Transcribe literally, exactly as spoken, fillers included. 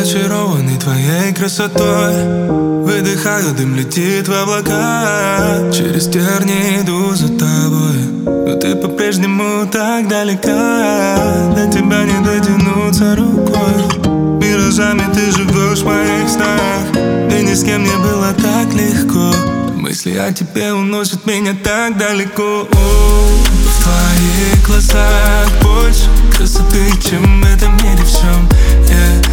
зачарованный твоей красотой. Выдыхаю, дым летит в облака. Через тернии иду за тобой, но ты по-прежнему так далека. До тебя не дотянуться рукой. Миражами ты живешь в моих снах, и ни с кем не было так легко. Мысли о тебе уносят меня так далеко. В твоих глазах больше красоты, чем в этом мире всем. Yeah.